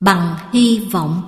Bằng hy vọng.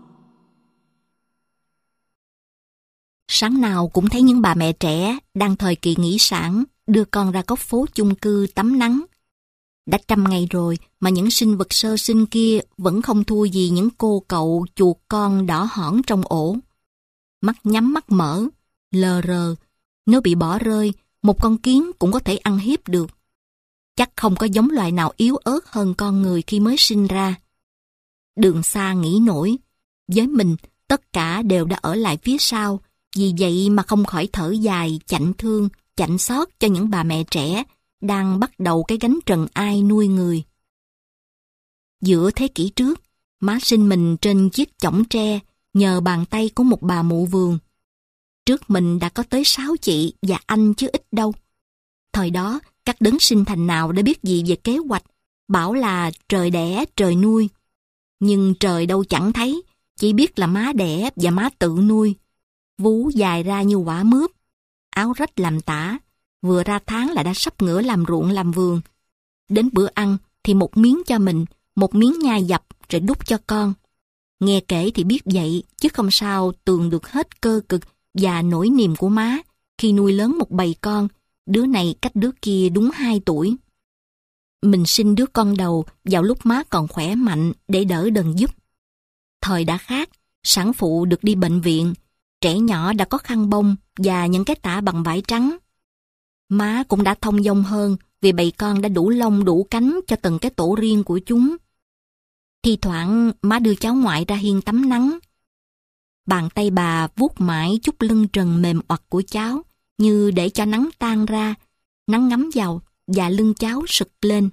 Sáng nào cũng thấy những bà mẹ trẻ đang thời kỳ nghỉ sản đưa con ra góc phố chung cư tắm nắng. Đã 100 ngày rồi mà những sinh vật sơ sinh kia vẫn không thua gì những cô cậu chuột con đỏ hỏn trong ổ. Mắt nhắm mắt mở, lờ rờ, nếu bị bỏ rơi, một con kiến cũng có thể ăn hiếp được. Chắc không có giống loài nào yếu ớt hơn con người khi mới sinh ra. Đường xa nghĩ nổi, với mình tất cả đều đã ở lại phía sau, vì vậy mà không khỏi thở dài, chạnh thương, chạnh xót cho những bà mẹ trẻ đang bắt đầu cái gánh trần ai nuôi người. Giữa thế kỷ trước, má sinh mình trên chiếc chõng tre nhờ bàn tay của một bà mụ vườn. Trước mình đã có tới 6 chị và anh chứ ít đâu. Thời đó, các đấng sinh thành nào đã biết gì về kế hoạch, bảo là trời đẻ, trời nuôi. Nhưng trời đâu chẳng thấy, chỉ biết là má đẻ và má tự nuôi. Vú dài ra như quả mướp, áo rách làm tả, vừa ra tháng là đã sắp ngửa làm ruộng làm vườn. Đến bữa ăn thì một miếng cho mình, một miếng nhai dập rồi đút cho con. Nghe kể thì biết vậy, chứ không sao tường được hết cơ cực và nỗi niềm của má khi nuôi lớn một bầy con, đứa này cách đứa kia đúng 2 tuổi. Mình sinh đứa con đầu vào lúc má còn khỏe mạnh để đỡ đần giúp. Thời đã khác, sản phụ được đi bệnh viện, trẻ nhỏ đã có khăn bông và những cái tã bằng vải trắng. Má cũng đã thông dong hơn vì bầy con đã đủ lông đủ cánh cho từng cái tổ riêng của chúng. Thi thoảng má đưa cháu ngoại ra hiên tắm nắng. Bàn tay bà vuốt mãi chút lưng trần mềm oặt của cháu như để cho nắng tan ra, nắng ngắm vào và lưng cháu sực lên.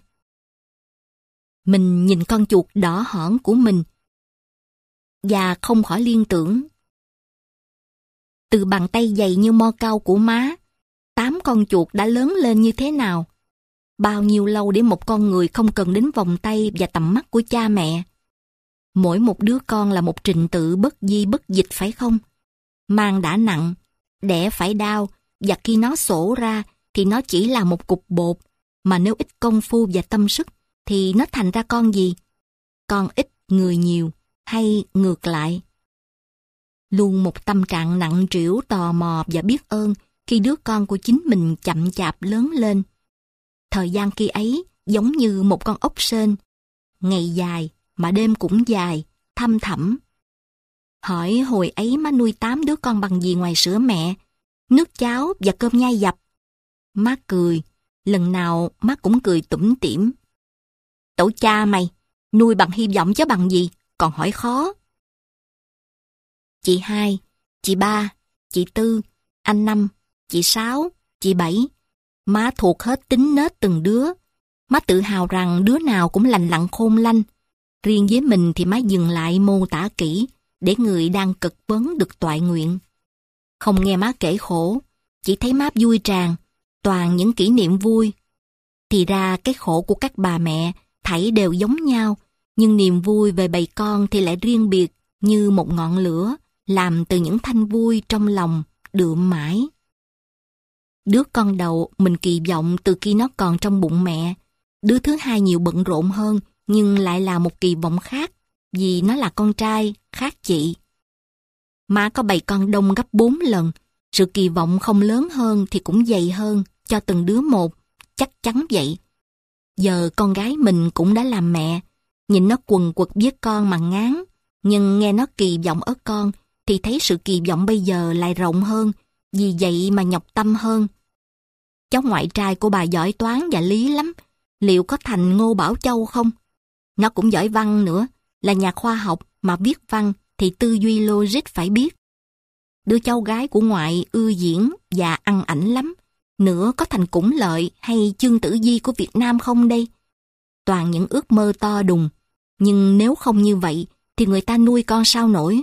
Mình nhìn con chuột đỏ hỏn của mình và không khỏi liên tưởng. Từ bàn tay dày như mo cao của má, 8 con chuột đã lớn lên như thế nào? Bao nhiêu lâu để một con người không cần đến vòng tay và tầm mắt của cha mẹ? Mỗi một đứa con là một trình tự bất di bất dịch phải không? Mang đã nặng, đẻ phải đau, và khi nó sổ ra thì nó chỉ là một cục bột, mà nếu ít công phu và tâm sức thì nó thành ra con gì? Con ít, người nhiều, hay ngược lại? Luôn một tâm trạng nặng trĩu tò mò và biết ơn khi đứa con của chính mình chậm chạp lớn lên. Thời gian khi ấy giống như một con ốc sên, ngày dài mà đêm cũng dài, thăm thẳm. Hỏi hồi ấy má nuôi 8 đứa con bằng gì ngoài sữa mẹ, nước cháo và cơm nhai dập? Má cười, lần nào má cũng cười tủm tỉm. Tổ cha mày, nuôi bằng hy vọng chứ bằng gì, còn hỏi khó. Chị 2, chị 3, chị 4, anh 5, chị 6, chị 7. Má thuộc hết tính nết từng đứa. Má tự hào rằng đứa nào cũng lành lặn khôn lanh. Riêng với mình thì má dừng lại mô tả kỹ để người đang cực vấn được toại nguyện. Không nghe má kể khổ, chỉ thấy má vui tràn, toàn những kỷ niệm vui. Thì ra cái khổ của các bà mẹ thảy đều giống nhau, nhưng niềm vui về bầy con thì lại riêng biệt như một ngọn lửa làm từ những thanh vui trong lòng đượm mãi. Đứa con đầu mình kỳ vọng từ khi nó còn trong bụng mẹ. Đứa thứ hai nhiều bận rộn hơn nhưng lại là một kỳ vọng khác vì nó là con trai, khác chị. Má có bầy con đông gấp 4 lần, sự kỳ vọng không lớn hơn thì cũng dày hơn cho từng đứa một, chắc chắn vậy. Giờ con gái mình cũng đã làm mẹ, nhìn nó quần quật với con mà ngán, nhưng nghe nó kỳ vọng ở con thì thấy sự kỳ vọng bây giờ lại rộng hơn, vì vậy mà nhọc tâm hơn. Cháu ngoại trai của bà giỏi toán và lý lắm, liệu có thành Ngô Bảo Châu không? Nó cũng giỏi văn nữa, là nhà khoa học mà viết văn thì tư duy logic phải biết. Đứa cháu gái của ngoại ưa diễn và ăn ảnh lắm, nữa có thành Củng Lợi hay Chương Tử Di của Việt Nam không đây? Toàn những ước mơ to đùng, nhưng nếu không như vậy thì người ta nuôi con sao nổi.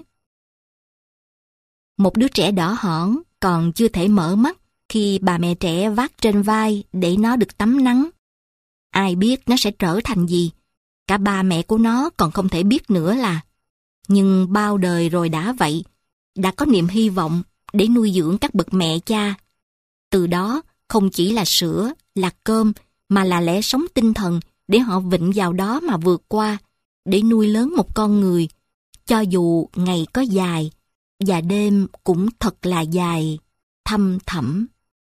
Một đứa trẻ đỏ hỏn còn chưa thể mở mắt khi bà mẹ trẻ vác trên vai để nó được tắm nắng. Ai biết nó sẽ trở thành gì? Cả ba mẹ của nó còn không thể biết nữa là. Nhưng bao đời rồi đã vậy, đã có niềm hy vọng để nuôi dưỡng các bậc mẹ cha. Từ đó không chỉ là sữa, là cơm, mà là lẽ sống tinh thần để họ vịnh vào đó mà vượt qua, để nuôi lớn một con người, cho dù ngày có dài, và đêm cũng thật là dài, thăm thẳm.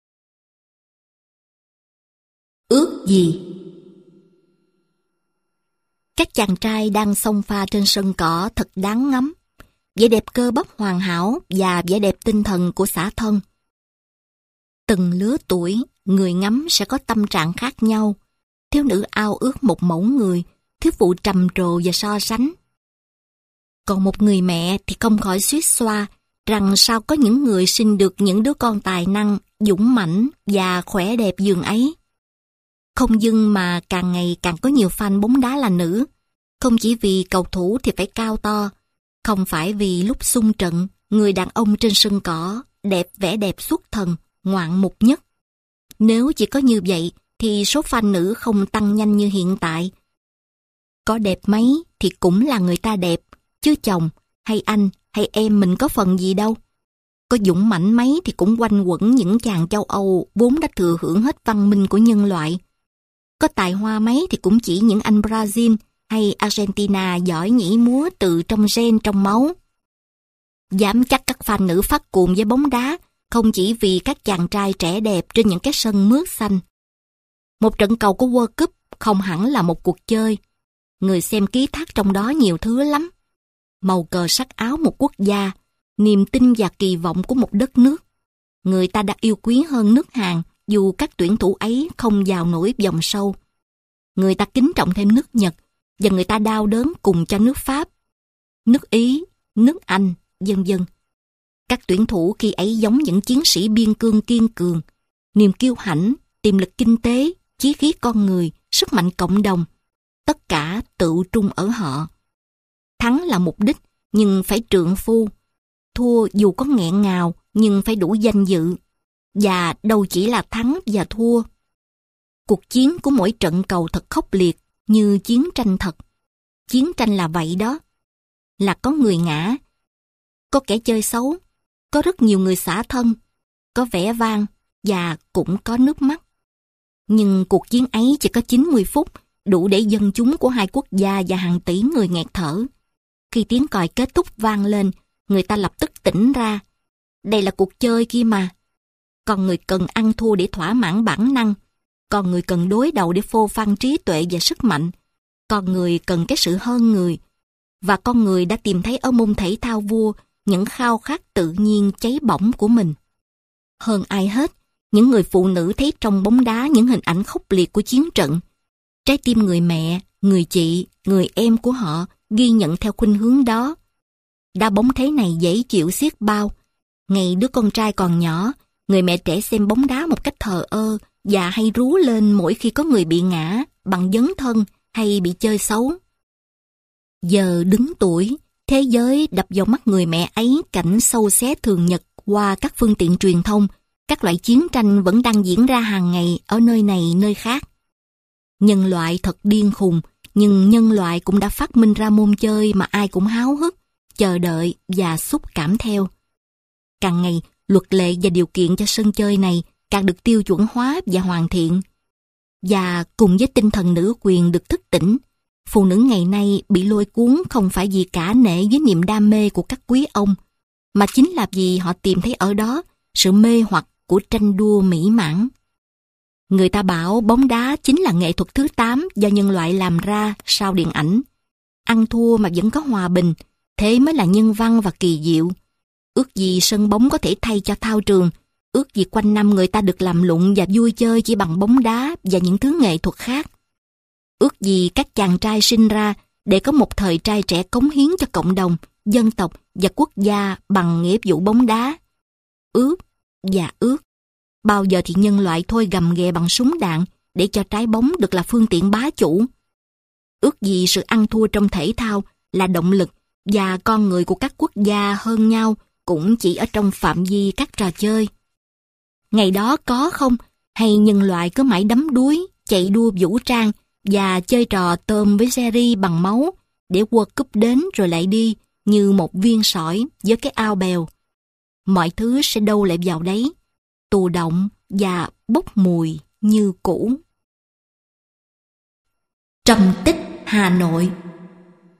Ước gì? Các chàng trai đang xông pha trên sân cỏ thật đáng ngắm. Vẻ đẹp cơ bắp hoàn hảo và vẻ đẹp tinh thần của xã thân. Từng lứa tuổi, người ngắm sẽ có tâm trạng khác nhau. Thiếu nữ ao ước một mẫu người, thiếu phụ trầm trồ và so sánh. Còn một người mẹ thì không khỏi xuýt xoa rằng sao có những người sinh được những đứa con tài năng, dũng mãnh và khỏe đẹp dường ấy. Không dưng mà càng ngày càng có nhiều fan bóng đá là nữ. Không chỉ vì cầu thủ thì phải cao to, không phải vì lúc xung trận, người đàn ông trên sân cỏ đẹp vẻ đẹp xuất thần, ngoạn mục nhất. Nếu chỉ có như vậy thì số fan nữ không tăng nhanh như hiện tại. Có đẹp mấy thì cũng là người ta đẹp, chứ chồng hay anh hay em mình có phần gì đâu. Có dũng mãnh mấy thì cũng quanh quẩn những chàng châu Âu vốn đã thừa hưởng hết văn minh của nhân loại. Có tài hoa mấy thì cũng chỉ những anh Brazil hay Argentina giỏi nhảy múa từ trong gen trong máu. Dám chắc các fan nữ phát cuồng với bóng đá không chỉ vì các chàng trai trẻ đẹp trên những cái sân mướt xanh. Một trận cầu của World Cup không hẳn là một cuộc chơi. Người xem ký thác trong đó nhiều thứ lắm. Màu cờ sắc áo một quốc gia, niềm tin và kỳ vọng của một đất nước. Người ta đã yêu quý hơn nước Hàn dù các tuyển thủ ấy không vào nổi vòng sâu. Người ta kính trọng thêm nước Nhật và người ta đau đớn cùng cho nước Pháp, nước Ý, nước Anh, vân vân. Các tuyển thủ khi ấy giống những chiến sĩ biên cương kiên cường, niềm kiêu hãnh, tiềm lực kinh tế, chí khí con người, sức mạnh cộng đồng, tất cả tự trung ở họ. Thắng là mục đích, nhưng phải trượng phu. Thua dù có nghẹn ngào, nhưng phải đủ danh dự. Và đâu chỉ là thắng và thua. Cuộc chiến của mỗi trận cầu thật khốc liệt, như chiến tranh thật. Chiến tranh là vậy đó. Là có người ngã, có kẻ chơi xấu, có rất nhiều người xả thân, có vẻ vang và cũng có nước mắt. Nhưng cuộc chiến ấy chỉ có 90 phút, đủ để dân chúng của hai quốc gia và hàng tỷ người nghẹt thở. Khi tiếng còi kết thúc vang lên, người ta lập tức tỉnh ra. Đây là cuộc chơi kia mà. Còn người cần ăn thua để thỏa mãn bản năng. Còn người cần đối đầu để phô phan trí tuệ và sức mạnh. Còn người cần cái sự hơn người. Và con người đã tìm thấy ở môn thể thao vua những khao khát tự nhiên cháy bỏng của mình. Hơn ai hết, những người phụ nữ thấy trong bóng đá những hình ảnh khốc liệt của chiến trận. Trái tim người mẹ, người chị, người em của họ ghi nhận theo khuynh hướng đó. Đá bóng thế này dễ chịu xiết bao. Ngày đứa con trai còn nhỏ, người mẹ trẻ xem bóng đá một cách thờ ơ và hay rú lên mỗi khi có người bị ngã bằng dấn thân hay bị chơi xấu. Giờ đứng tuổi, thế giới đập vào mắt người mẹ ấy cảnh sâu xé thường nhật qua các phương tiện truyền thông. Các loại chiến tranh vẫn đang diễn ra hàng ngày ở nơi này nơi khác. Nhân loại thật điên khùng, nhưng nhân loại cũng đã phát minh ra môn chơi mà ai cũng háo hức, chờ đợi và xúc cảm theo. Càng ngày, luật lệ và điều kiện cho sân chơi này càng được tiêu chuẩn hóa và hoàn thiện. Và cùng với tinh thần nữ quyền được thức tỉnh, phụ nữ ngày nay bị lôi cuốn không phải vì cả nể với niềm đam mê của các quý ông, mà chính là vì họ tìm thấy ở đó sự mê hoặc của tranh đua mỹ mãn. Người ta bảo bóng đá chính là nghệ thuật thứ 8 do nhân loại làm ra sau điện ảnh. Ăn thua mà vẫn có hòa bình, thế mới là nhân văn và kỳ diệu. Ước gì sân bóng có thể thay cho thao trường, ước gì quanh năm người ta được làm lụng và vui chơi chỉ bằng bóng đá và những thứ nghệ thuật khác. Ước gì các chàng trai sinh ra để có một thời trai trẻ cống hiến cho cộng đồng, dân tộc và quốc gia bằng nghĩa vụ bóng đá. Ước và ước. Bao giờ thì nhân loại thôi gầm ghè bằng súng đạn để cho trái bóng được là phương tiện bá chủ. Ước gì sự ăn thua trong thể thao là động lực và con người của các quốc gia hơn nhau cũng chỉ ở trong phạm vi các trò chơi. Ngày đó có không? Hay nhân loại cứ mãi đắm đuối, chạy đua vũ trang và chơi trò tôm với Jerry bằng máu để World Cup đến rồi lại đi như một viên sỏi với cái ao bèo. Mọi thứ sẽ đâu lại vào đấy, tù động và bốc mùi như cũ. Trầm tích Hà Nội.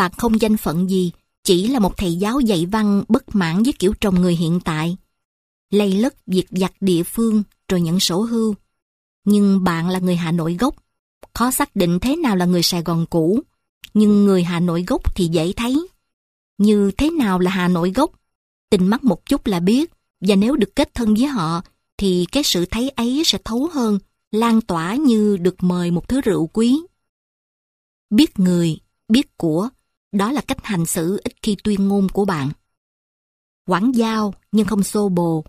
Bạn không danh phận gì, chỉ là một thầy giáo dạy văn bất mãn với kiểu trồng người hiện tại. Lây lất việc giặt địa phương rồi nhận sổ hưu. Nhưng bạn là người Hà Nội gốc. Khó xác định thế nào là người Sài Gòn cũ. Nhưng người Hà Nội gốc thì dễ thấy. Như thế nào là Hà Nội gốc? Tình mắt một chút là biết. Và nếu được kết thân với họ, thì cái sự thấy ấy sẽ thấu hơn, lan tỏa như được mời một thứ rượu quý. Biết người, biết của, đó là cách hành xử ít khi tuyên ngôn của bạn. Quảng giao nhưng không xô bồ.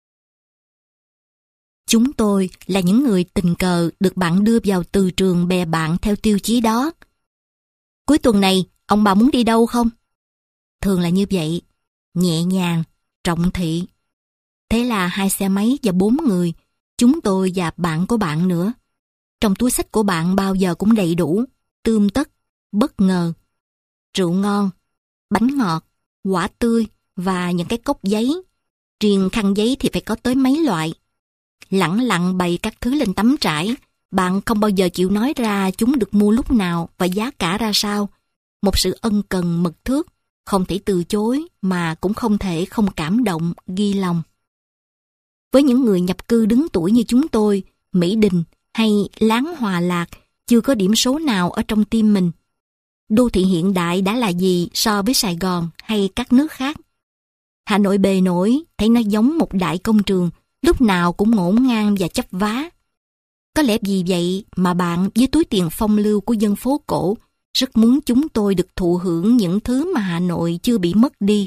Chúng tôi là những người tình cờ được bạn đưa vào từ trường bè bạn theo tiêu chí đó. Cuối tuần này, ông bà muốn đi đâu không? Thường là như vậy, nhẹ nhàng, trọng thị. Thế là 2 xe máy và 4 người, chúng tôi và bạn của bạn nữa. Trong túi xách của bạn bao giờ cũng đầy đủ, tươm tất, bất ngờ. Rượu ngon, bánh ngọt, quả tươi và những cái cốc giấy. Riêng khăn giấy thì phải có tới mấy loại. Lẳng lặng bày các thứ lên tấm trải, bạn không bao giờ chịu nói ra chúng được mua lúc nào và giá cả ra sao. Một sự ân cần mật thước, không thể từ chối mà cũng không thể không cảm động, ghi lòng. Với những người nhập cư đứng tuổi như chúng tôi, Mỹ Đình hay Láng Hòa Lạc chưa có điểm số nào ở trong tim mình. Đô thị hiện đại đã là gì so với Sài Gòn hay các nước khác? Hà Nội bề nổi, thấy nó giống một đại công trường, lúc nào cũng ngổn ngang và chấp vá. Có lẽ vì vậy mà bạn với túi tiền phong lưu của dân phố cổ rất muốn chúng tôi được thụ hưởng những thứ mà Hà Nội chưa bị mất đi.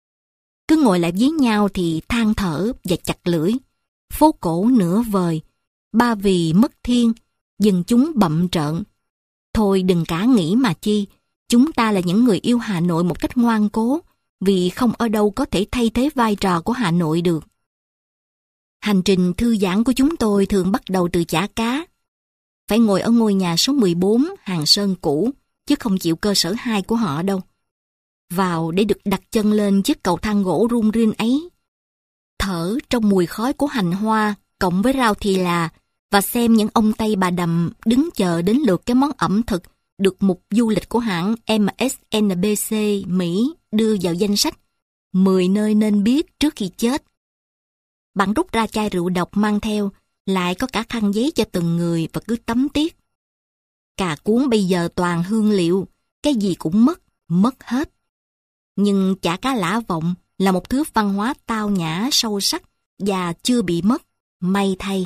Cứ ngồi lại với nhau thì than thở và chặt lưỡi. Phố cổ nửa vời, Ba Vì mất thiên, dân chúng bậm trợn. Thôi đừng cả nghĩ mà chi, chúng ta là những người yêu Hà Nội một cách ngoan cố, vì không ở đâu có thể thay thế vai trò của Hà Nội được. Hành trình thư giãn của chúng tôi thường bắt đầu từ chả cá. Phải ngồi ở ngôi nhà số 14 Hàng Sơn cũ, chứ không chịu cơ sở 2 của họ đâu. Vào để được đặt chân lên chiếc cầu thang gỗ rung rinh ấy. Thở trong mùi khói của hành hoa cộng với rau thì là, và xem những ông Tây bà Đầm đứng chờ đến lượt cái món ẩm thực được mục du lịch của hãng MSNBC Mỹ đưa vào danh sách 10 nơi nên biết trước khi chết. Bạn rút ra chai rượu độc mang theo, lại có cả khăn giấy cho từng người và cứ tắm tiếc. Cà cuốn bây giờ toàn hương liệu, cái gì cũng mất hết. Nhưng chả cá Lã Vọng là một thứ văn hóa tao nhã sâu sắc và chưa bị mất, may thay.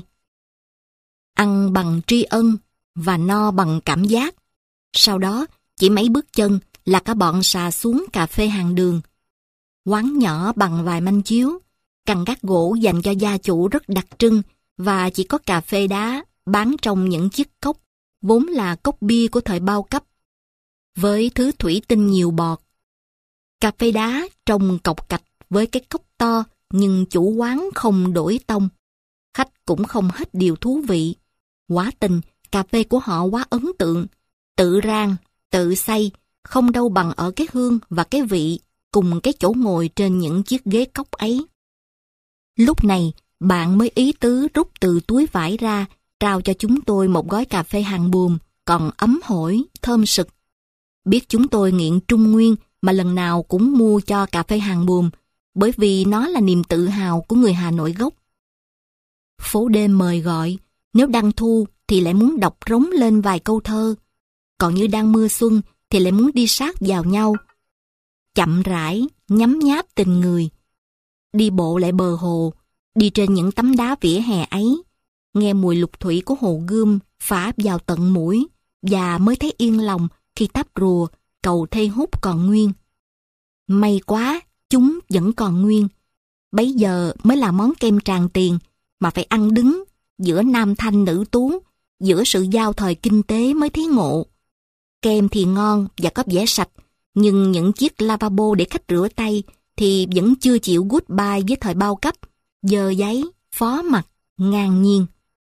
Ăn bằng tri ân và no bằng cảm giác. Sau đó, chỉ mấy bước chân là cả bọn xà xuống cà phê hàng đường. Quán nhỏ bằng vài manh chiếu, căn gác gỗ dành cho gia chủ rất đặc trưng và chỉ có cà phê đá bán trong những chiếc cốc, vốn là cốc bia của thời bao cấp, với thứ thủy tinh nhiều bọt. Cà phê đá trông cọc cạch với cái cốc to, nhưng chủ quán không đổi tông. Khách cũng không hết điều thú vị. Quả tình, cà phê của họ quá ấn tượng. Tự rang, tự xay, không đâu bằng ở cái hương và cái vị, cùng cái chỗ ngồi trên những chiếc ghế cốc ấy. Lúc này, bạn mới ý tứ rút từ túi vải ra, trao cho chúng tôi một gói cà phê hàng buồm, còn ấm hổi, thơm sực. Biết chúng tôi nghiện Trung Nguyên mà lần nào cũng mua cho cà phê hàng buồm, bởi vì nó là niềm tự hào của người Hà Nội gốc. Phố đêm mời gọi, nếu đang thu thì lại muốn đọc rống lên vài câu thơ, còn như đang mưa xuân thì lại muốn đi sát vào nhau. Chậm rãi, nhấm nháp tình người. Đi bộ lại bờ hồ, đi trên những tấm đá vỉa hè ấy, nghe mùi lục thủy của hồ Gươm phả vào tận mũi, và mới thấy yên lòng khi táp rùa, cầu Thê Hút còn nguyên. May quá, chúng vẫn còn nguyên. Bấy giờ mới là món kem tràn tiền, mà phải ăn đứng, giữa nam thanh nữ tú, giữa sự giao thời kinh tế mới thấy ngộ. Kem thì ngon và có vẻ sạch, nhưng những chiếc lavabo để khách rửa tay thì vẫn chưa chịu goodbye với thời bao cấp, dơ giấy, phó mặc, ngang nhiên.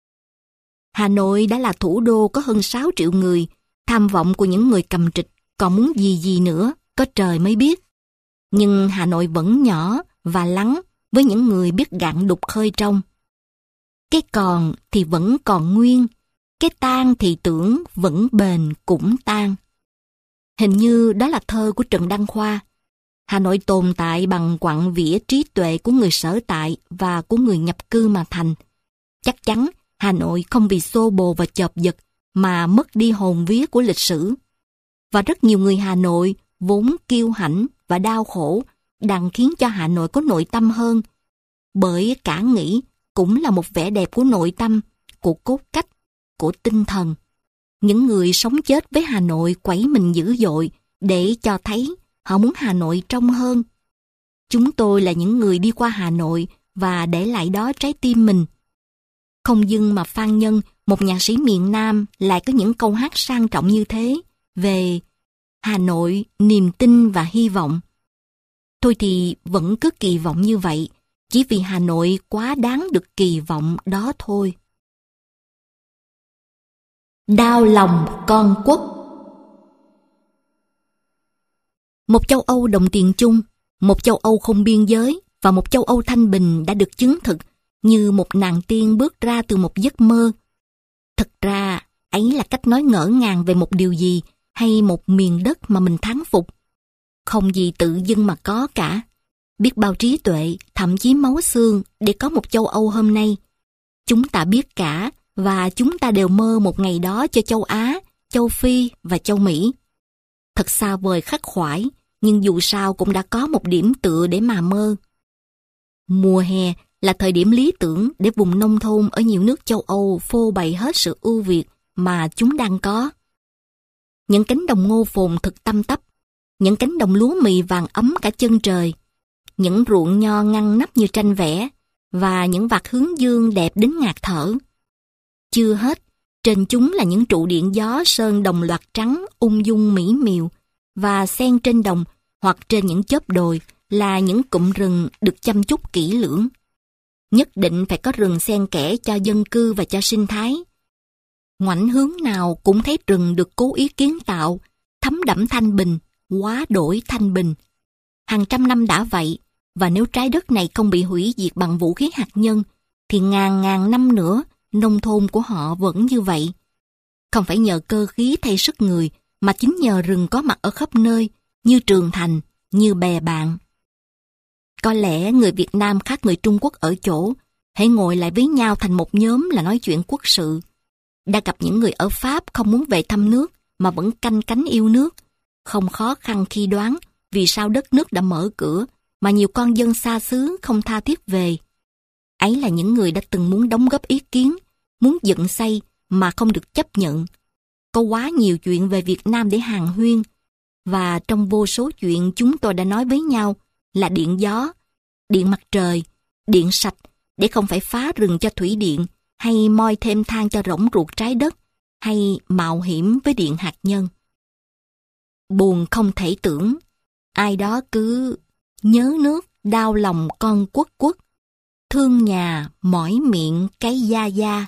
Hà Nội đã là thủ đô có hơn 6 triệu người, tham vọng của những người cầm trịch còn muốn gì nữa, có trời mới biết. Nhưng Hà Nội vẫn nhỏ và lắng với những người biết gạn đục khơi trong. Cái còn thì vẫn còn nguyên, cái tan thì tưởng vẫn bền cũng tan. Hình như đó là thơ của Trần Đăng Khoa. Hà Nội tồn tại bằng quặng vĩa trí tuệ của người sở tại và của người nhập cư mà thành. Chắc chắn Hà Nội không vì xô bồ và chộp giật mà mất đi hồn vía của lịch sử. Và rất nhiều người Hà Nội vốn kiêu hãnh và đau khổ đang khiến cho Hà Nội có nội tâm hơn. Bởi cả nghĩ cũng là một vẻ đẹp của nội tâm, của cốt cách, của tinh thần. Những người sống chết với Hà Nội quẩy mình dữ dội để cho thấy họ muốn Hà Nội trong hơn. Chúng tôi là những người đi qua Hà Nội và để lại đó trái tim mình. Không dưng mà Phan Nhân, một nhạc sĩ miền Nam, lại có những câu hát sang trọng như thế về Hà Nội, niềm tin và hy vọng. Thôi thì vẫn cứ kỳ vọng như vậy, chỉ vì Hà Nội quá đáng được kỳ vọng đó thôi. Đau lòng con quốc. Một châu Âu đồng tiền chung, một châu Âu không biên giới và một châu Âu thanh bình đã được chứng thực như một nàng tiên bước ra từ một giấc mơ. Thực ra, ấy là cách nói ngỡ ngàng về một điều gì hay một miền đất mà mình thán phục. Không gì tự dưng mà có cả. Biết bao trí tuệ, thậm chí máu xương để có một châu Âu hôm nay. Chúng ta biết cả và chúng ta đều mơ một ngày đó cho châu Á, châu Phi và châu Mỹ. Thật xa vời khắc khoải, nhưng dù sao cũng đã có một điểm tựa để mà mơ. Mùa hè là thời điểm lý tưởng để vùng nông thôn ở nhiều nước châu Âu phô bày hết sự ưu việt mà chúng đang có. Những cánh đồng ngô phồn thực tăm tắp, những cánh đồng lúa mì vàng ấm cả chân trời, những ruộng nho ngăn nắp như tranh vẽ, và những vạt hướng dương đẹp đến ngạt thở. Chưa hết, trên chúng là những trụ điện gió sơn đồng loạt trắng ung dung mỹ miều, và xen trên đồng hoặc trên những chóp đồi là những cụm rừng được chăm chút kỹ lưỡng. Nhất định phải có rừng xen kẽ cho dân cư và cho sinh thái. Ngoảnh hướng nào cũng thấy rừng được cố ý kiến tạo, thấm đẫm thanh bình, quá đổi thanh bình. Hàng trăm năm đã vậy, và nếu trái đất này không bị hủy diệt bằng vũ khí hạt nhân, thì ngàn ngàn năm nữa, nông thôn của họ vẫn như vậy. Không phải nhờ cơ khí thay sức người, mà chính nhờ rừng có mặt ở khắp nơi, như Trường Thành, như Bè Bạn. Có lẽ người Việt Nam khác người Trung Quốc ở chỗ, hãy ngồi lại với nhau thành một nhóm là nói chuyện quốc sự. Đã gặp những người ở Pháp không muốn về thăm nước, mà vẫn canh cánh yêu nước. Không khó khăn khi đoán vì sao đất nước đã mở cửa, mà nhiều con dân xa xứ không tha thiết về. Ấy là những người đã từng muốn đóng góp ý kiến, muốn dựng xây mà không được chấp nhận. Có quá nhiều chuyện về Việt Nam để hàn huyên, và trong vô số chuyện chúng tôi đã nói với nhau là điện gió, điện mặt trời, điện sạch để không phải phá rừng cho thủy điện, hay moi thêm than cho rỗng ruột trái đất, hay mạo hiểm với điện hạt nhân. Buồn không thể tưởng, ai đó cứ nhớ nước, đau lòng con quốc quốc, thương nhà, mỏi miệng cái da da.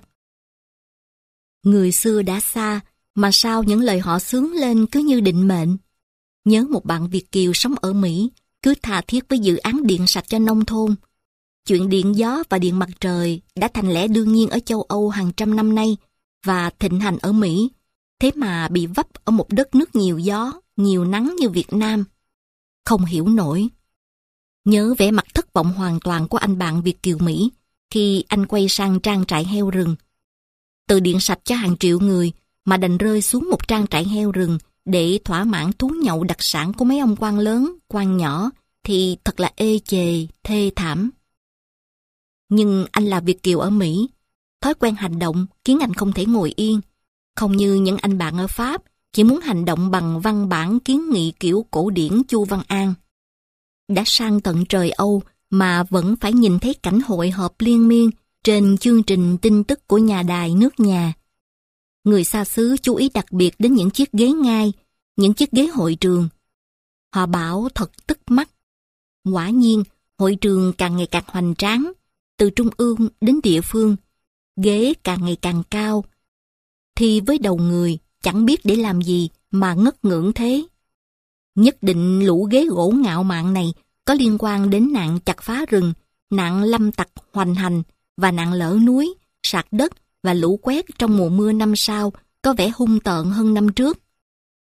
Người xưa đã xa, mà sao những lời họ xướng lên cứ như định mệnh. Nhớ một bạn Việt kiều sống ở Mỹ, cứ tha thiết với dự án điện sạch cho nông thôn. Chuyện điện gió và điện mặt trời đã thành lẽ đương nhiên ở châu Âu hàng trăm năm nay và thịnh hành ở Mỹ, thế mà bị vấp ở một đất nước nhiều gió, nhiều nắng như Việt Nam. Không hiểu nổi. Nhớ vẻ mặt thất vọng hoàn toàn của anh bạn Việt kiều Mỹ khi anh quay sang trang trại heo rừng. Từ điện sạch cho hàng triệu người mà đành rơi xuống một trang trại heo rừng để thỏa mãn thú nhậu đặc sản của mấy ông quan lớn, quan nhỏ thì thật là ê chề, thê thảm. Nhưng anh là Việt kiều ở Mỹ, thói quen hành động khiến anh không thể ngồi yên. Không như những anh bạn ở Pháp chỉ muốn hành động bằng văn bản kiến nghị kiểu cổ điển Chu Văn An. Đã sang tận trời Âu mà vẫn phải nhìn thấy cảnh hội họp liên miên trên chương trình tin tức của nhà đài nước nhà. Người xa xứ chú ý đặc biệt đến những chiếc ghế ngai, những chiếc ghế hội trường. Họ bảo thật tức mắt. Quả nhiên, hội trường càng ngày càng hoành tráng, từ trung ương đến địa phương, ghế càng ngày càng cao. Thì với đầu người, chẳng biết để làm gì mà ngất ngưỡng thế. Nhất định lũ ghế gỗ ngạo mạn này có liên quan đến nạn chặt phá rừng, nạn lâm tặc hoành hành và nạn lở núi, sạt đất và lũ quét trong mùa mưa năm sau có vẻ hung tợn hơn năm trước.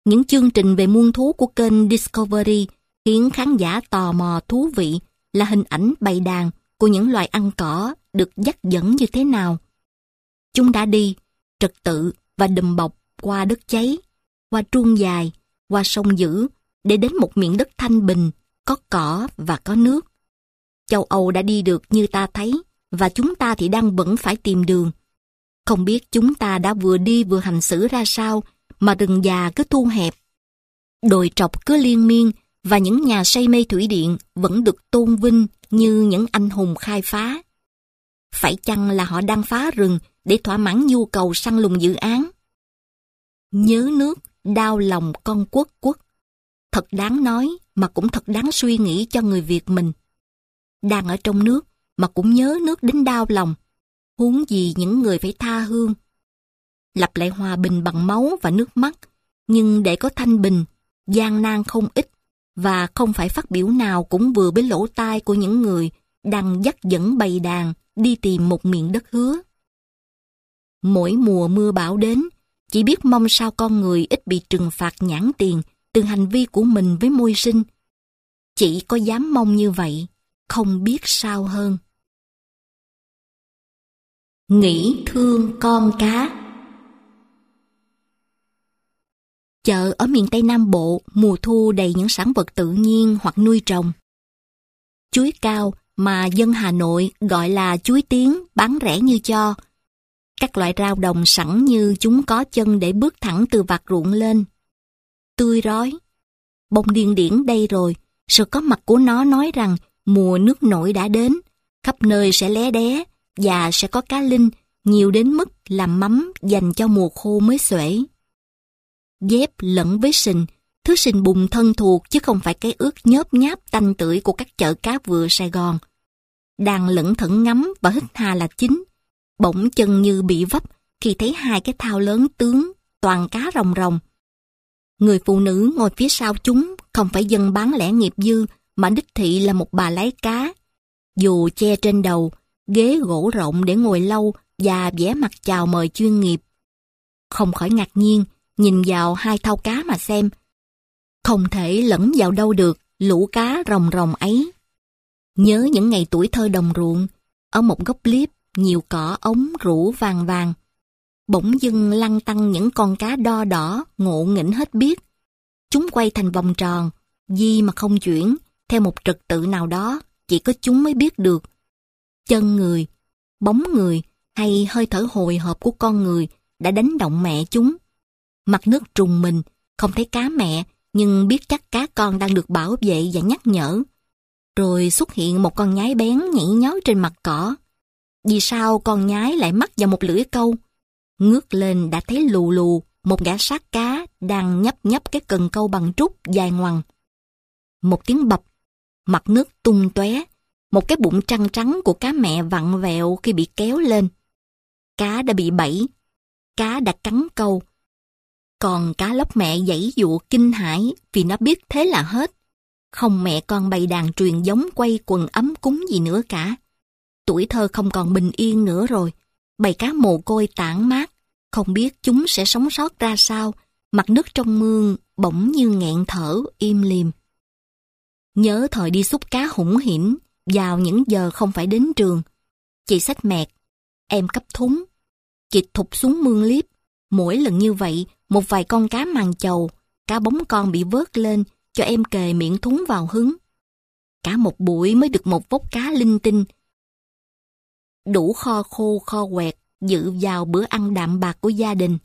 Những chương trình về muôn thú của kênh Discovery khiến khán giả tò mò thú vị là hình ảnh bầy đàn của những loài ăn cỏ được dắt dẫn như thế nào. Chúng đã đi trật tự và đùm bọc qua đất cháy, qua truông dài, qua sông dữ để đến một miền đất thanh bình, có cỏ và có nước. Châu Âu đã đi được như ta thấy, và chúng ta thì đang vẫn phải tìm đường. Không biết chúng ta đã vừa đi vừa hành xử ra sao mà rừng già cứ thu hẹp. Đồi trọc cứ liên miên và những nhà say mê thủy điện vẫn được tôn vinh như những anh hùng khai phá. Phải chăng là họ đang phá rừng để thỏa mãn nhu cầu săn lùng dự án? Nhớ nước, đau lòng con quốc quốc. Thật đáng nói mà cũng thật đáng suy nghĩ cho người Việt mình. Đang ở trong nước mà cũng nhớ nước đến đau lòng, huống gì những người phải tha hương. Lập lại hòa bình bằng máu và nước mắt, nhưng để có thanh bình, gian nan không ít, và không phải phát biểu nào cũng vừa với lỗ tai của những người đang dắt dẫn bầy đàn đi tìm một miền đất hứa. Mỗi mùa mưa bão đến, chỉ biết mong sao con người ít bị trừng phạt nhãn tiền từ hành vi của mình với môi sinh. Chỉ có dám mong như vậy, không biết sao hơn. Nghĩ thương con cá. Chợ ở miền Tây Nam Bộ mùa thu đầy những sản vật tự nhiên hoặc nuôi trồng. Chuối cao mà dân Hà Nội gọi là chuối tiếng bán rẻ như cho. Các loại rau đồng sẵn như chúng có chân để bước thẳng từ vạt ruộng lên. Tươi rói. Bông điên điển đây rồi, sự có mặt của nó nói rằng mùa nước nổi đã đến, khắp nơi sẽ lé đé và sẽ có cá linh nhiều đến mức làm mắm dành cho mùa khô mới xuể. Dép lẫn với sình, thứ sình bùn thân thuộc chứ không phải cái ướt nhớp nháp tanh tưởi của các chợ cá vừa Sài Gòn. Đang lững thững ngắm và hít hà là chính, bỗng chân như bị vấp khi thấy hai cái thao lớn tướng toàn cá rồng rồng. Người phụ nữ ngồi phía sau chúng không phải dân bán lẻ nghiệp dư mà đích thị là một bà lái cá. Dù che trên đầu, ghế gỗ rộng để ngồi lâu và vẻ mặt chào mời chuyên nghiệp. Không khỏi ngạc nhiên nhìn vào hai thau cá mà xem. Không thể lẫn vào đâu được lũ cá rồng rồng ấy. Nhớ những ngày tuổi thơ đồng ruộng, ở một góc liếp nhiều cỏ ống rũ vàng vàng. Bỗng dưng lăn tăn những con cá đo đỏ ngộ nghĩnh hết biết. Chúng quay thành vòng tròn, di mà không chuyển, theo một trật tự nào đó, chỉ có chúng mới biết được. Chân người, bóng người hay hơi thở hồi hộp của con người đã đánh động mẹ chúng. Mặt nước trùng mình, không thấy cá mẹ, nhưng biết chắc cá con đang được bảo vệ và nhắc nhở. Rồi xuất hiện một con nhái bén nhảy nhói trên mặt cỏ. Vì sao con nhái lại mắc vào một lưỡi câu? Ngước lên đã thấy lù lù một gã sát cá đang nhấp nhấp cái cần câu bằng trúc dài ngoằng. Một tiếng bập, mặt nước tung tóe, một cái bụng trăng trắng của cá mẹ vặn vẹo khi bị kéo lên. Cá đã bị bẫy, cá đã cắn câu. Còn cá lóc mẹ giãy giụa kinh hãi vì nó biết thế là hết. Không mẹ con bầy đàn truyền giống quay quần ấm cúng gì nữa cả. Tuổi thơ không còn bình yên nữa rồi. Bầy cá mồ côi tản mát, không biết chúng sẽ sống sót ra sao. Mặt nước trong mương bỗng như nghẹn thở im lìm. Nhớ thời đi xúc cá hủng hiểm vào những giờ không phải đến trường. Chị xách mẹt, em cấp thúng. Chị thụt xuống mương liếp. Mỗi lần như vậy, một vài con cá màng chầu, cá bóng con bị vớt lên cho em kề miệng thúng vào hứng. Cả một buổi mới được một vốc cá linh tinh. Đủ kho khô kho quẹt dự vào bữa ăn đạm bạc của gia đình.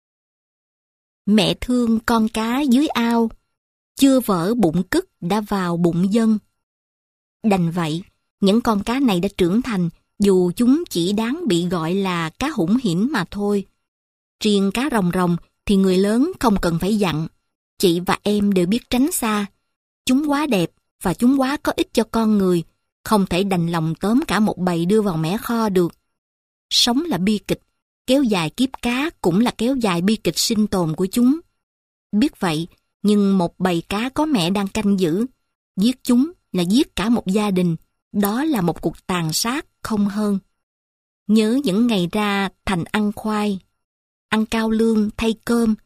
Mẹ thương con cá dưới ao, chưa vỡ bụng cứt đã vào bụng dân. Đành vậy, những con cá này đã trưởng thành dù chúng chỉ đáng bị gọi là cá hủng hiểm mà thôi. Riêng cá rồng rồng thì người lớn không cần phải dặn. Chị và em đều biết tránh xa. Chúng quá đẹp và chúng quá có ích cho con người. Không thể đành lòng tóm cả một bầy đưa vào mẻ kho được. Sống là bi kịch, kéo dài kiếp cá cũng là kéo dài bi kịch sinh tồn của chúng. Biết vậy, nhưng một bầy cá có mẹ đang canh giữ. Giết chúng là giết cả một gia đình. Đó là một cuộc tàn sát không hơn. Nhớ những ngày ra thành ăn khoai, ăn cao lương thay cơm,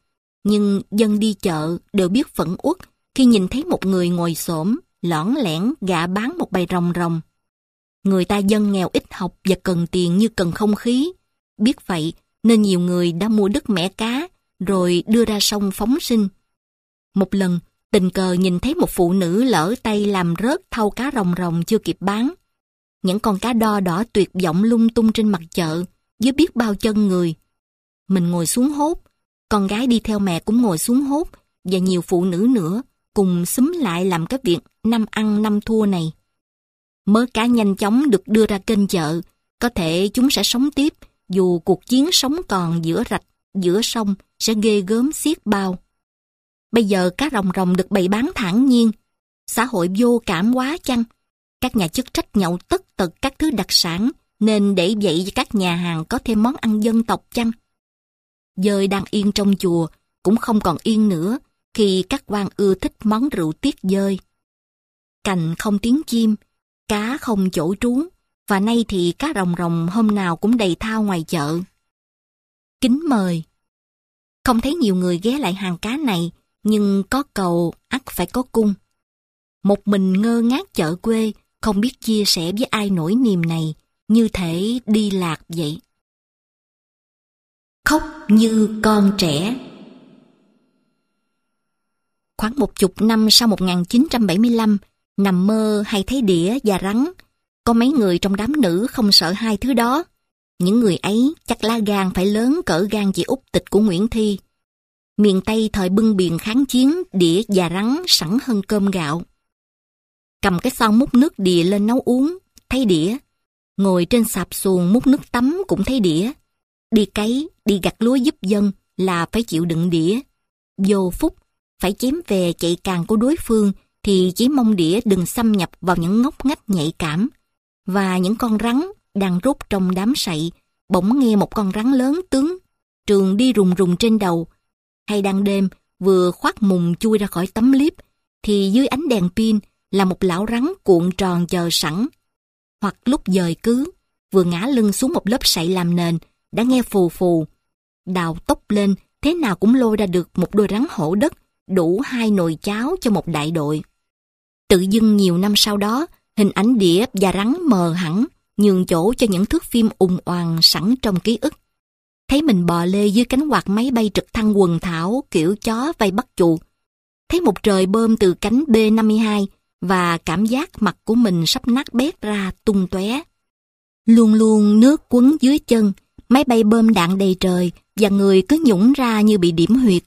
nhưng dân đi chợ đều biết phẫn uất khi nhìn thấy một người ngồi xổm, lỏn lẻn gạ bán một bầy rồng rồng. Người ta dân nghèo ít học và cần tiền như cần không khí. Biết vậy nên nhiều người đã mua đứt mẻ cá rồi đưa ra sông phóng sinh. Một lần, tình cờ nhìn thấy một phụ nữ lỡ tay làm rớt thau cá rồng rồng chưa kịp bán. Những con cá đo đỏ tuyệt vọng lung tung trên mặt chợ với biết bao chân người. Mình ngồi xuống hốt, con gái đi theo mẹ cũng ngồi xuống hốt, và nhiều phụ nữ nữa cùng xúm lại làm cái việc năm ăn năm thua này. Mớ cá nhanh chóng được đưa ra kênh chợ, có thể chúng sẽ sống tiếp dù cuộc chiến sống còn giữa rạch, giữa sông sẽ ghê gớm xiết bao. Bây giờ cá rồng rồng được bày bán thản nhiên, xã hội vô cảm quá chăng? Các nhà chức trách nhậu tất tật các thứ đặc sản nên để vậy cho các nhà hàng có thêm món ăn dân tộc chăng? Dơi đang yên trong chùa cũng không còn yên nữa khi các quan ưa thích món rượu tiết dơi. Cành không tiếng chim, cá không chỗ trú, và nay thì cá rồng rồng hôm nào cũng đầy thao ngoài chợ. Kính mời. Không thấy nhiều người ghé lại hàng cá này, nhưng có cầu ắt phải có cung. Một mình ngơ ngác chợ quê, không biết chia sẻ với ai nỗi niềm này, như thể đi lạc vậy. Khóc như con trẻ. Khoảng 10 năm sau 1975, nằm mơ hay thấy đĩa và rắn. Có mấy người trong đám nữ không sợ hai thứ đó. Những người ấy chắc lá gan phải lớn cỡ gan chị Út Tịch của Nguyễn Thi. Miền Tây thời bưng biền kháng chiến, đĩa và rắn sẵn hơn cơm gạo. Cầm cái son múc nước đìa lên nấu uống, thấy đĩa. Ngồi trên sạp xuồng múc nước tắm cũng thấy đĩa. Đi cấy, đi gặt lúa giúp dân là phải chịu đựng đĩa. Vô phúc, phải chém về chạy càng của đối phương thì chỉ mong đĩa đừng xâm nhập vào những ngóc ngách nhạy cảm. Và những con rắn đang rút trong đám sậy, bỗng nghe một con rắn lớn tướng trường đi rùng rùng trên đầu. Hay đang đêm vừa khoác mùng chui ra khỏi tấm liếp thì dưới ánh đèn pin là một lão rắn cuộn tròn chờ sẵn. Hoặc lúc dời cứ, vừa ngã lưng xuống một lớp sậy làm nền, đã nghe phù phù. Đào tốc lên, thế nào cũng lôi ra được một đôi rắn hổ đất, đủ 2 nồi cháo cho một đại đội. Tự dưng nhiều năm sau đó, hình ảnh đĩa và rắn mờ hẳn, nhường chỗ cho những thước phim ùng oàng sẵn trong ký ức. Thấy mình bò lê dưới cánh quạt máy bay trực thăng quần thảo kiểu chó vây bắt chuột. Thấy một trời bơm từ cánh B-52 và cảm giác mặt của mình sắp nát bét ra tung tóe. Luôn luôn nước quấn dưới chân, máy bay bơm đạn đầy trời và người cứ nhũng ra như bị điểm huyệt.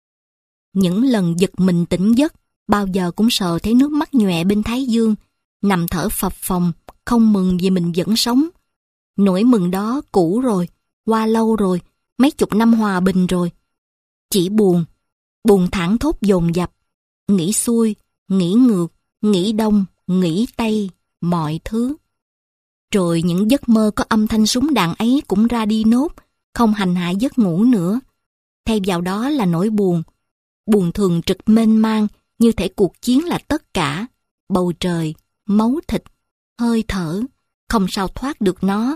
Những lần giật mình tỉnh giấc, bao giờ cũng sờ thấy nước mắt nhòe bên thái dương, nằm thở phập phồng, không mừng vì mình vẫn sống. Nỗi mừng đó cũ rồi, qua lâu rồi, mấy chục năm hòa bình rồi. Chỉ buồn, buồn thảng thốt dồn dập, nghĩ xuôi, nghĩ ngược, nghĩ đông, nghĩ tây, mọi thứ. Rồi những giấc mơ có âm thanh súng đạn ấy cũng ra đi nốt, không hành hạ giấc ngủ nữa. Thay vào đó là nỗi buồn, buồn thường trực mênh mang, như thể cuộc chiến là tất cả, bầu trời, máu thịt, hơi thở, không sao thoát được nó.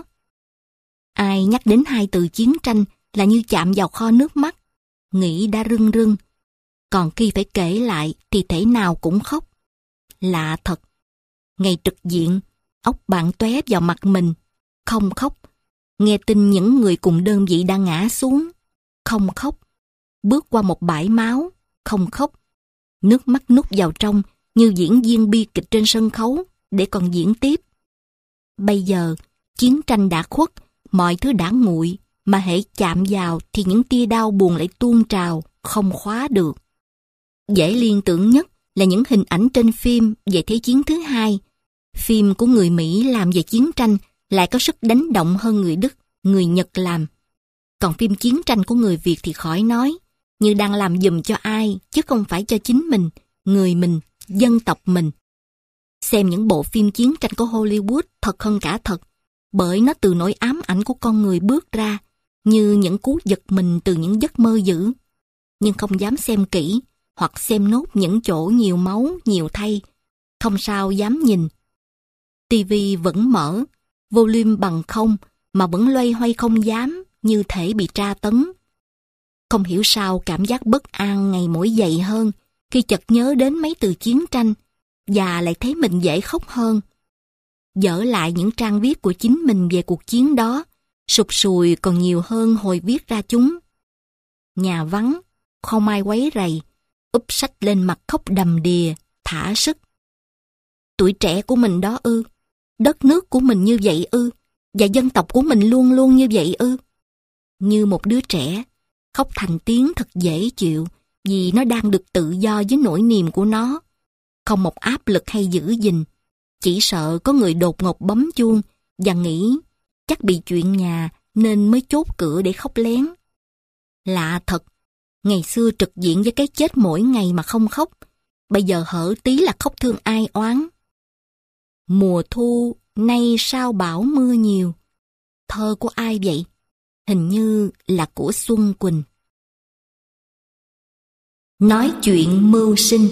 Ai nhắc đến hai từ chiến tranh là như chạm vào kho nước mắt, nghĩ đã rưng rưng. Còn khi phải kể lại thì thể nào cũng khóc. Lạ thật, ngày trực diện, óc bạn tóe vào mặt mình, không khóc. Nghe tin những người cùng đơn vị đã ngã xuống, không khóc. Bước qua một bãi máu, không khóc. Nước mắt nút vào trong như diễn viên bi kịch trên sân khấu để còn diễn tiếp. Bây giờ, chiến tranh đã khuất, mọi thứ đã nguội, mà hễ chạm vào thì những tia đau buồn lại tuôn trào, không khóa được. Dễ liên tưởng nhất là những hình ảnh trên phim về Thế chiến thứ hai. Phim của người Mỹ làm về chiến tranh lại có sức đánh động hơn người Đức, người Nhật làm. Còn phim chiến tranh của người Việt thì khỏi nói, như đang làm giùm cho ai, chứ không phải cho chính mình, người mình, dân tộc mình. Xem những bộ phim chiến tranh của Hollywood thật hơn cả thật, bởi nó từ nỗi ám ảnh của con người bước ra, như những cú giật mình từ những giấc mơ dữ. Nhưng không dám xem kỹ, hoặc xem nốt những chỗ nhiều máu, nhiều thay. Không sao dám nhìn. TV vẫn mở, volume bằng không, mà vẫn loay hoay không dám, như thể bị tra tấn. Không hiểu sao cảm giác bất an ngày mỗi dậy hơn khi chợt nhớ đến mấy từ chiến tranh và lại thấy mình dễ khóc hơn. Dở lại những trang viết của chính mình về cuộc chiến đó, sụt sùi còn nhiều hơn hồi viết ra chúng. Nhà vắng, không ai quấy rầy, úp sách lên mặt khóc đầm đìa, thả sức. Tuổi trẻ của mình đó ư, đất nước của mình như vậy ư, và dân tộc của mình luôn luôn như vậy ư. Như một đứa trẻ, khóc thành tiếng thật dễ chịu vì nó đang được tự do với nỗi niềm của nó. Không một áp lực hay giữ gìn, chỉ sợ có người đột ngột bấm chuông và nghĩ chắc bị chuyện nhà nên mới chốt cửa để khóc lén. Lạ thật, ngày xưa trực diện với cái chết mỗi ngày mà không khóc, bây giờ hở tí là khóc thương ai oán. Mùa thu, nay sao bão mưa nhiều. Thơ của ai vậy? Hình như là của Xuân Quỳnh. Nói chuyện mưu sinh.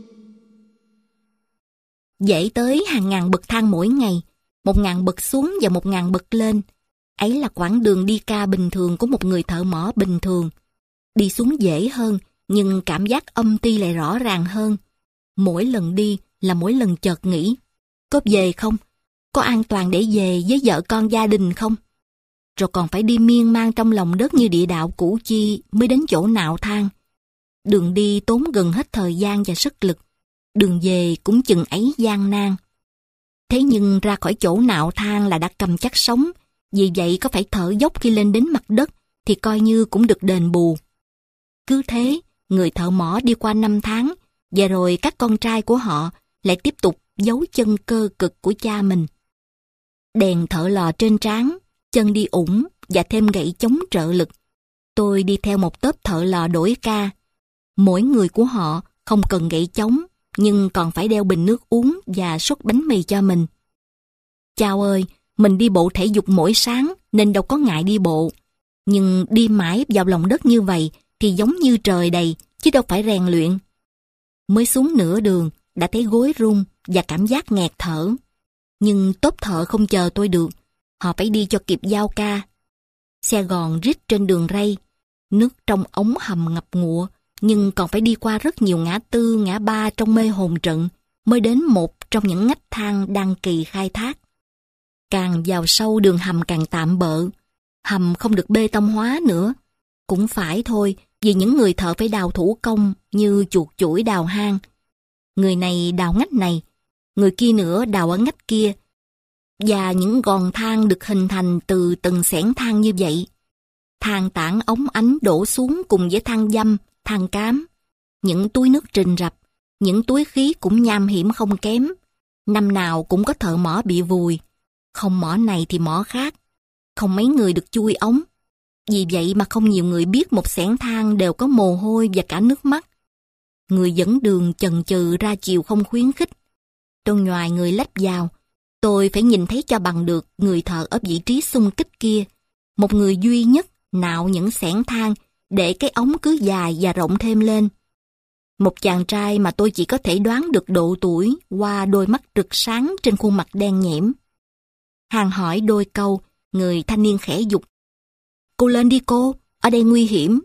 Dễ tới hàng ngàn bậc thang mỗi ngày, 1.000 bậc xuống và 1.000 bậc lên. Ấy là quãng đường đi ca bình thường của một người thợ mỏ bình thường. Đi xuống dễ hơn, nhưng cảm giác âm ti lại rõ ràng hơn. Mỗi lần đi là mỗi lần chợt nghĩ, có về không? Có an toàn để về với vợ con gia đình không? Rồi còn phải đi miên man trong lòng đất như địa đạo Củ Chi mới đến chỗ nạo than. Đường đi tốn gần hết thời gian và sức lực. Đường về cũng chừng ấy gian nan. Thế nhưng ra khỏi chỗ nạo than là đã cầm chắc sống, vì vậy có phải thở dốc khi lên đến mặt đất thì coi như cũng được đền bù. Cứ thế, người thợ mỏ đi qua 5 tháng, và rồi các con trai của họ lại tiếp tục giấu chân cơ cực của cha mình. Đèn thợ lò trên trán, chân đi ủng và thêm gậy chống trợ lực. Tôi đi theo một tốp thợ lò đổi ca. Mỗi người của họ không cần gậy chống, nhưng còn phải đeo bình nước uống và suất bánh mì cho mình. Chao ơi, mình đi bộ thể dục mỗi sáng nên đâu có ngại đi bộ. Nhưng đi mãi vào lòng đất như vậy thì giống như trời đầy, chứ đâu phải rèn luyện. Mới xuống nửa đường, đã thấy gối run và cảm giác nghẹt thở. Nhưng tốp thợ không chờ tôi được, họ phải đi cho kịp giao ca. Xe gòn rít trên đường ray, nước trong ống hầm ngập ngụa, nhưng còn phải đi qua rất nhiều ngã tư, ngã ba trong mê hồn trận mới đến một trong những ngách thang đang kỳ khai thác. Càng vào sâu đường hầm càng tạm bợ, hầm không được bê tông hóa nữa. Cũng phải thôi, vì những người thợ phải đào thủ công như chuột chuỗi đào hang. Người này đào ngách này, người kia nữa đào ở ngách kia. Và những gòn thang được hình thành từ từng xẻng thang như vậy. Thang tảng ống ánh đổ xuống cùng với thang dăm, thang cám. Những túi nước rình rập, những túi khí cũng nham hiểm không kém. Năm nào cũng có thợ mỏ bị vùi. Không mỏ này thì mỏ khác. Không mấy người được chui ống. Vì vậy mà không nhiều người biết một xẻng thang đều có mồ hôi và cả nước mắt. Người dẫn đường chần chừ ra chiều không khuyến khích. Tôi nhoài người lách vào. Tôi phải nhìn thấy cho bằng được người thợ ở vị trí xung kích kia. Một người duy nhất nạo những xẻng thang để cái ống cứ dài và rộng thêm lên. Một chàng trai mà tôi chỉ có thể đoán được độ tuổi qua đôi mắt rực sáng trên khuôn mặt đen nhẽm. Hàng hỏi đôi câu, người thanh niên khẽ giục. Cô lên đi cô, ở đây nguy hiểm.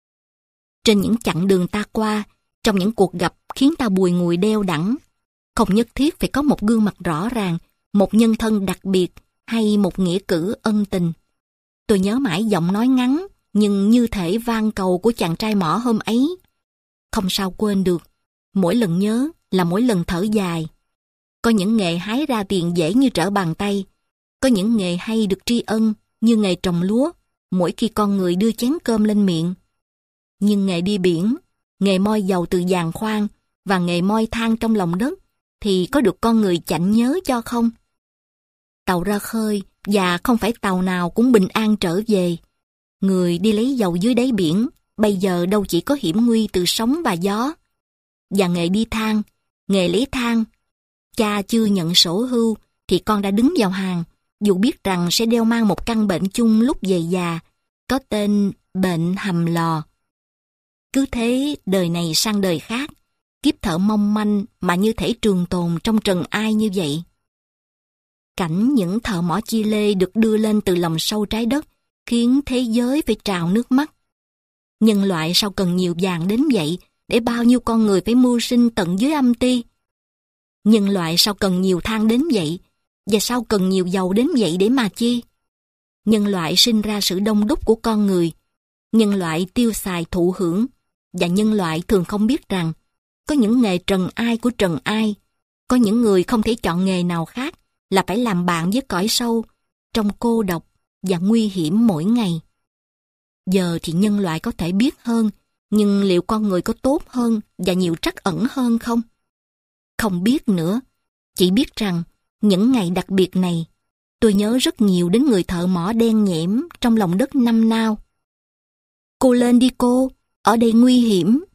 Trên những chặng đường ta qua, trong những cuộc gặp khiến ta bùi ngùi đeo đẳng, không nhất thiết phải có một gương mặt rõ ràng, một nhân thân đặc biệt hay một nghĩa cử ân tình. Tôi nhớ mãi giọng nói ngắn, nhưng như thể van cầu của chàng trai mỏ hôm ấy. Không sao quên được, mỗi lần nhớ là mỗi lần thở dài. Có những nghề hái ra tiền dễ như trở bàn tay, có những nghề hay được tri ân như nghề trồng lúa, mỗi khi con người đưa chén cơm lên miệng. Nhưng nghề đi biển, nghề moi dầu từ giàn khoan và nghề moi than trong lòng đất thì có được con người chạnh nhớ cho không? Tàu ra khơi và không phải tàu nào cũng bình an trở về. Người đi lấy dầu dưới đáy biển bây giờ đâu chỉ có hiểm nguy từ sóng và gió. Và nghề đi than, nghề lấy than, cha chưa nhận sổ hưu thì con đã đứng vào hàng, dù biết rằng sẽ đeo mang một căn bệnh chung lúc về già, có tên bệnh hầm lò. Cứ thế đời này sang đời khác, kiếp thợ mong manh mà như thể trường tồn trong trần ai như vậy. Cảnh những thợ mỏ Chile được đưa lên từ lòng sâu trái đất khiến thế giới phải trào nước mắt. Nhân loại sao cần nhiều vàng đến vậy để bao nhiêu con người phải mưu sinh tận dưới âm ti? Nhân loại sao cần nhiều than đến vậy? Và sao cần nhiều dầu đến vậy để mà chi? Nhân loại sinh ra sự đông đúc của con người. Nhân loại tiêu xài thụ hưởng. Và nhân loại thường không biết rằng có những nghề trần ai của trần ai. Có những người không thể chọn nghề nào khác là phải làm bạn với cõi sâu, trong cô độc và nguy hiểm mỗi ngày. Giờ thì nhân loại có thể biết hơn, nhưng liệu con người có tốt hơn và nhiều trắc ẩn hơn không? Không biết nữa, chỉ biết rằng những ngày đặc biệt này, tôi nhớ rất nhiều đến người thợ mỏ đen nhẽm trong lòng đất năm nao. Cô lên đi cô, ở đây nguy hiểm.